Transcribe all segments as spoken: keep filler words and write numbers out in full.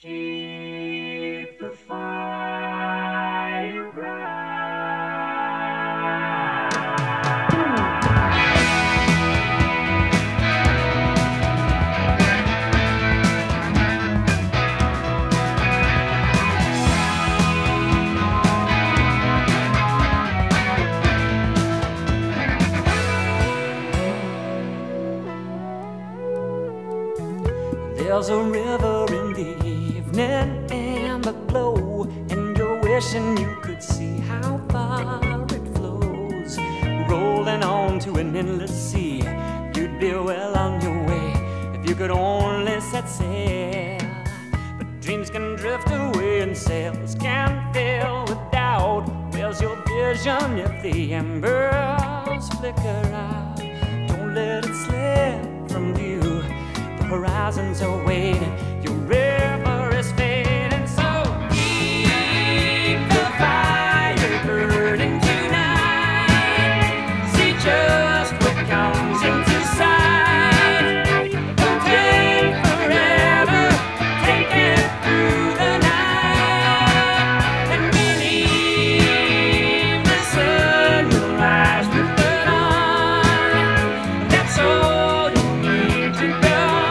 Keep the fire bright. There's a river in the evening and the glow, and you're wishing you could see how far it flows, rolling on to an endless sea. You'd be well on your way if you could only set sail. But dreams can drift away and sails can fill with doubt. Where's your vision if the embers flicker out? Don't let it slip from view. The horizons are waiting, your river is fading. So keep the fire burning tonight. See just what comes into sight. Don't take forever, take it through the night. And believe the sun will rise with the dawn. That's all you need to know.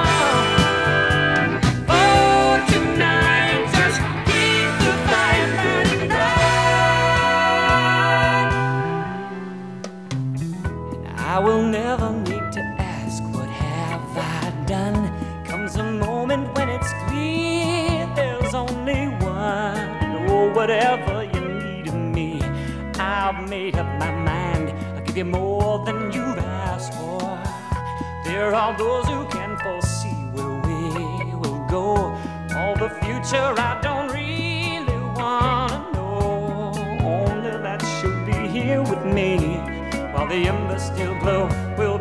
I will never need to ask, what have I done? Comes a moment when it's clear there's only one. Oh, whatever you need of me, I've made up my mind. I'll give you more than you've asked for. There are those who can foresee where we will go. All the future I don't really wanna know. Only that you'll be here with me while the embers still glow. We'll